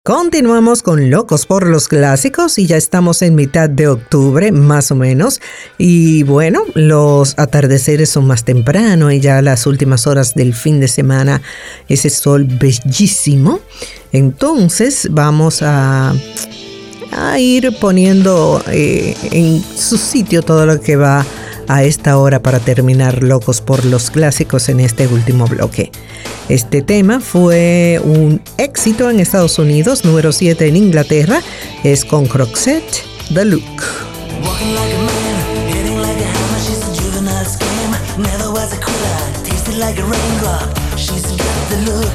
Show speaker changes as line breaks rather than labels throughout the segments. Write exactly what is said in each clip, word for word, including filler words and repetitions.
Continuamos con Locos por los Clásicos y ya estamos en mitad de octubre, más o menos. Y bueno, los atardeceres son más temprano y ya las últimas horas del fin de semana, ese sol bellísimo. Entonces vamos a, a ir poniendo eh, en su sitio todo lo que va a esta hora para terminar Locos por los Clásicos en este último bloque. Este tema fue un éxito en Estados Unidos, número siete en Inglaterra, es con Roxette, The Look.
Walking like a man, hitting like a hammer, she's a juvenile scam. Never was a quitter, tasted like a raindrop, she's got the look.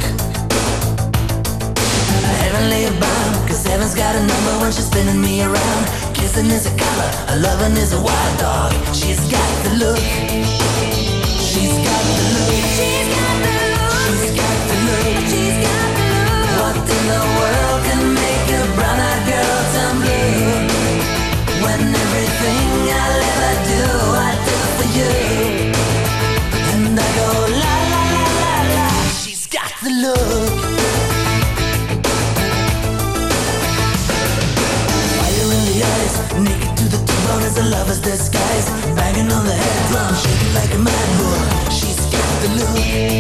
Heavenly bound, cause heaven's got a number when she's spinning me around. Kissing is a color, a loving is a wild dog, she's got the look. She's got the look. She's got the look. She's got the look. She's got the look. What in the world can make a brown-eyed girl turn blue? When everything I'll ever do, I do for you. And I go la la la la la. She's got the look. Fire in the eyes, naked to the bone as a lover's disguise. Banging on the head drum, shaking like a mad bull. She's got the look.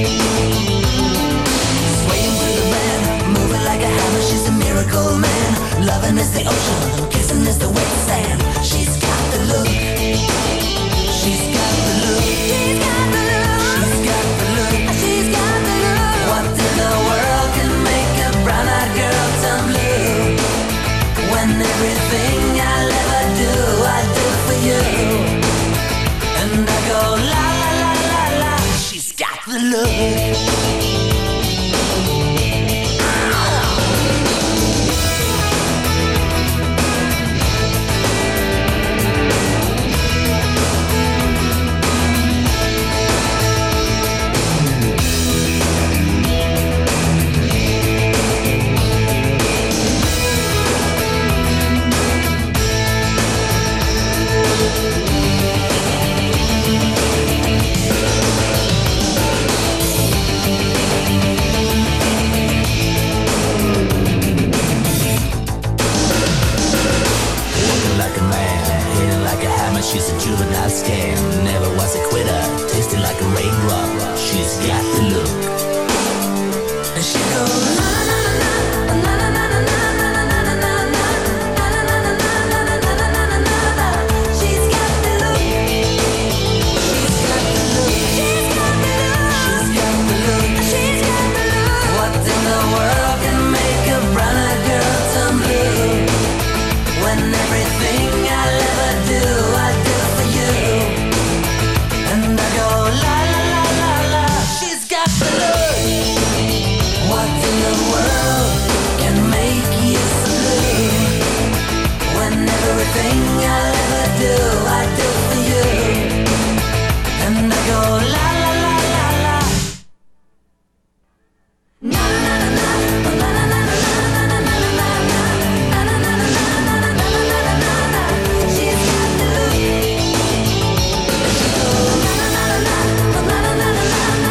Swaying through the band, moving like a hammer. She's a miracle man. Loving is the ocean, kissing is the wet sand. She's got the look. She's got the look. She's got the look. She's got the look. She's got the look. What in the world can make a brown-eyed girl turn blue? When everything I'll ever do, I do for you. And I go la la la la la. She's got the look. She's a juvenile scam, never was a quitter, tasting like a raindrop, she's got the look. And she goes na na na na na na na na na na na na na. She's got the look. She's got the look. She's got the look. She's got the look. What in the world can make a brown-eyed girl turn blue? When everything I'll ever do, I do for you. And I go la la la la la. She's got the look. What in the world can make you so blue? When everything I'll ever do, I do for you. And I go la la la la la. Na na na na na na na na na na na. She's got the look. She goes na na na na na na na na na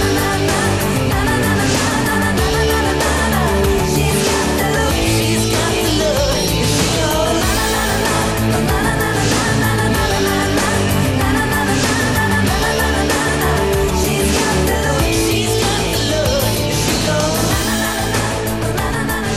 na. She's got the look. She's got the look. She goes na na na na na na na na na na na. She's got the look. She's got the look. She goes na na na na na na na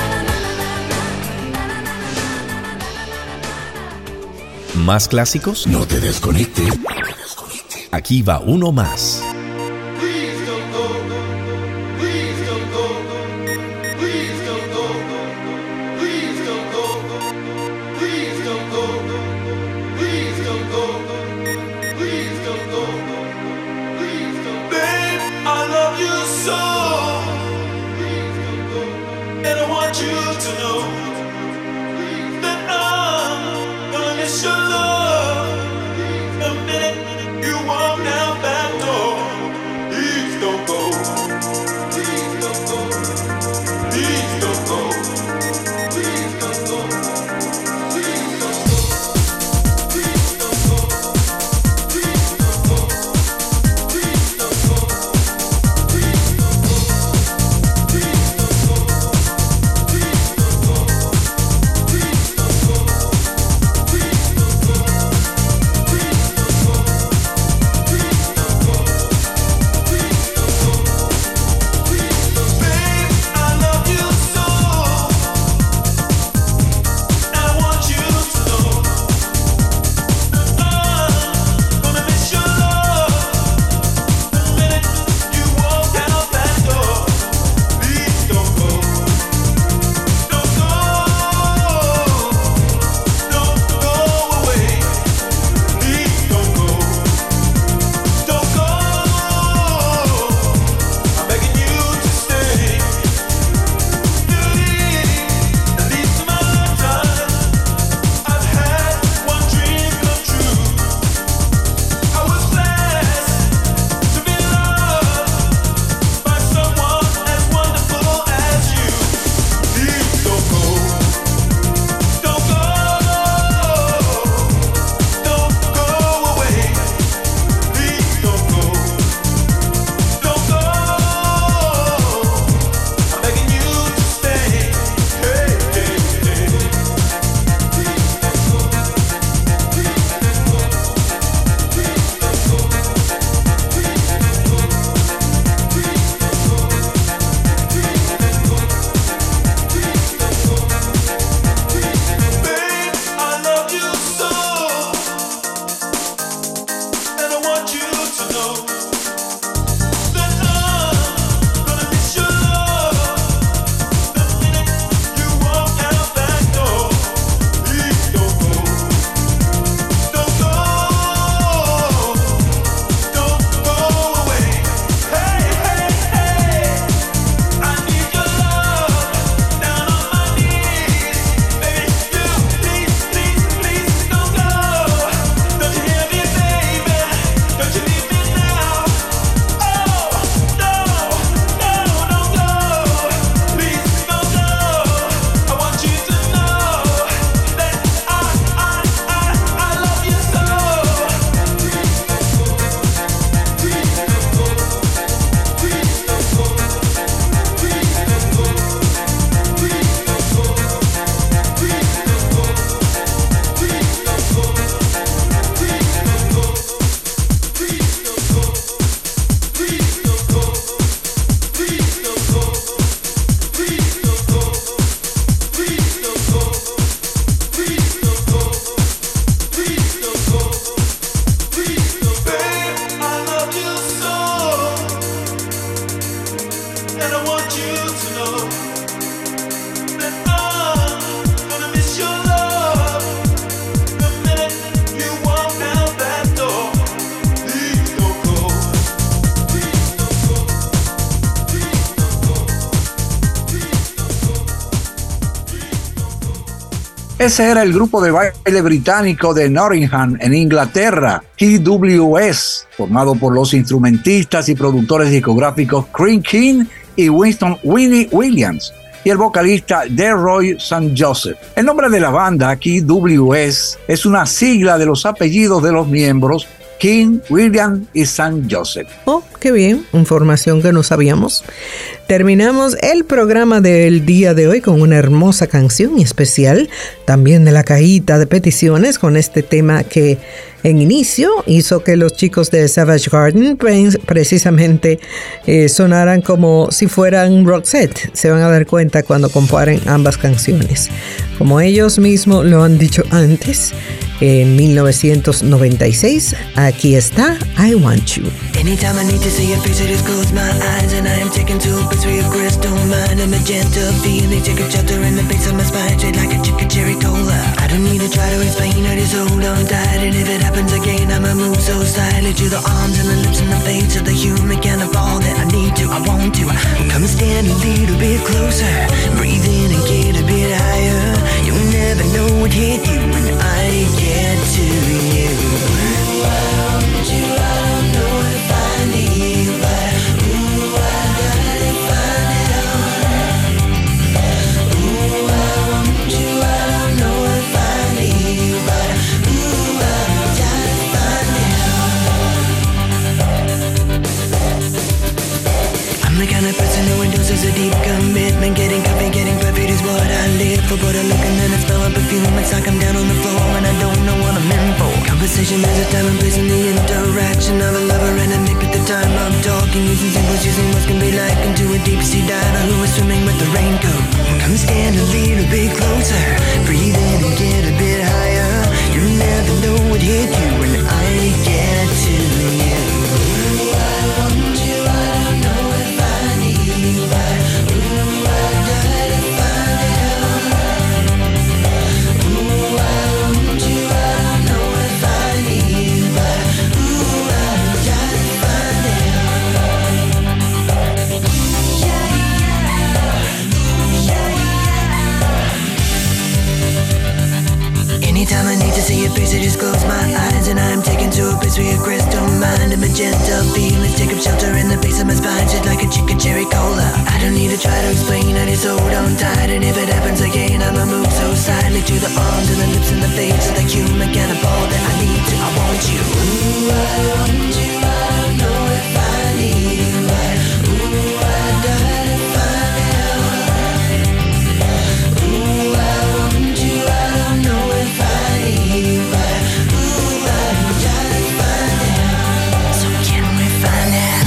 na.
¿Más clásicos?
No te desconectes.
Aquí va uno más.
Please don't go. Please don't go. Please don't go. Please don't go. Please don't go. Please don't go. Please don't go. Please don't go. Babe, I love you so. Please don't go. And I want you to know that I'm gonna miss your love. The minute you walk down that door. Please don't go. Please don't go. Please don't go. Please don't go. Please don't go. Please don't go. Please don't go. Please don't go. Please don't go. Please don't go. Please
Ese era el grupo de baile británico de Nottingham, en Inglaterra, K W S, formado por los instrumentistas y productores discográficos Cream King y Winston Winnie Williams, y el vocalista Delroy Saint Joseph. El nombre de la banda, K W S, es una sigla de los apellidos de los miembros King, William y Saint Joseph.
Oh, qué bien, información que no sabíamos. Terminamos el programa del día de hoy con una hermosa canción especial, también de la cajita de peticiones, con este tema que en inicio hizo que los chicos de Savage Garden pre- precisamente eh, sonaran como si fueran Roxette. Se van a dar cuenta cuando comparen ambas canciones. Como ellos mismos lo han dicho antes, en mil novecientos noventa y seis, aquí está I Want You.
Anytime I need to see your face, I just close my eyes and I am taken to a place where your crystal mind and magenta feeling take a shelter in the base of my spine, straight like a chicken cherry cola. I don't need to try to explain, I just hold on tight, and if it happens again, I'ma move so silently to the arms and the lips and the face of the human kind of all that I need to, I want to. Come stand a little bit closer, breathe in and get a bit higher. You'll never know what hit you when I get to you. I want you, I don't know if I need you, but ooh, I gotta find out. Ooh, I want you, I don't know if I need you, but ooh, I gotta find out. I'm the kind of person who endorses a deep commitment. Getting coffee, getting perfect is what I live for. But I look and then I smell a perfume. It's like I'm down on the floor and I don't know what I'm in for. Conversation is a time and place in the interaction of a lover and a mate. But the time I'm talking, using symbols, using what can be like into a deep sea diver who is swimming with the raincoat. Come stand a little bit closer, breathe in and get a bit higher. You never know what hit you when I get to you. Ooh, I want you, I don't know if I need you, but ooh, I gotta find out. Ooh, I want you, I don't know if I need you, but ooh, I gotta find out. Yeah, yeah, yeah. Anytime I need to see your face, I just close my eyes and I'm taken to a place where your crystal mind and magenta feelings take up shelter in the base of my spine, shit like a chicken cherry cola. I don't need to try to explain, I just hold on tight, and if it happens again, I'ma move so silently to the arms and the lips and the face of the human kind of all that I need to, I want you. Ooh, I want you, I don't know if I need you, but ooh, I gotta find out. Ooh, I want you, I don't know if I need you, but ooh, I gotta find out. So can we find out?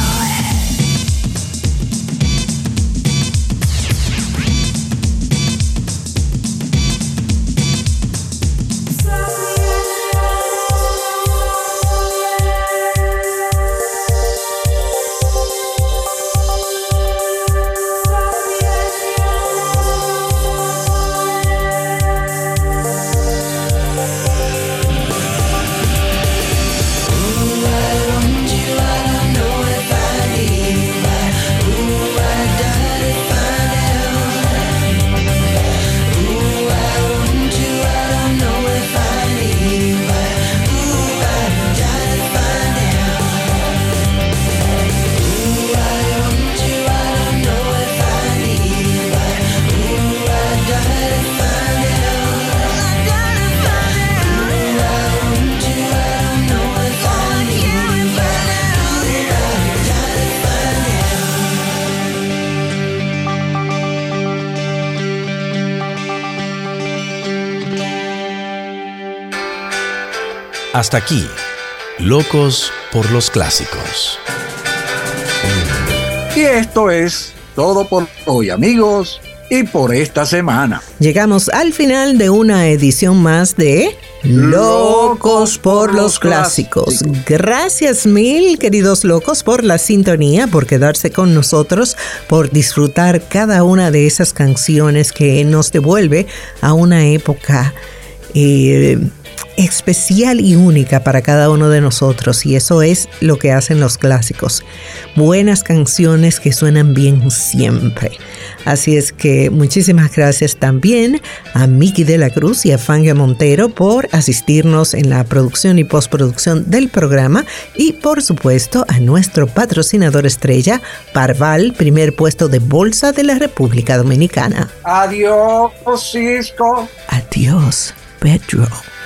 Hasta aquí, Locos por los Clásicos.
Y esto es todo por hoy, amigos, y por esta semana.
Llegamos al final de una edición más de Locos por los Clásicos. Gracias mil, queridos locos, por la sintonía, por quedarse con nosotros, por disfrutar cada una de esas canciones que nos devuelve a una época eh, especial y única para cada uno de nosotros, y eso es lo que hacen los clásicos. Buenas canciones que suenan bien siempre. Así es que muchísimas gracias también a Miki de la Cruz y a Fania Montero por asistirnos en la producción y postproducción del programa, y por supuesto a nuestro patrocinador estrella, Parval, primer puesto de bolsa de la República Dominicana.
Adiós, Cisco.
Adiós, Pedro.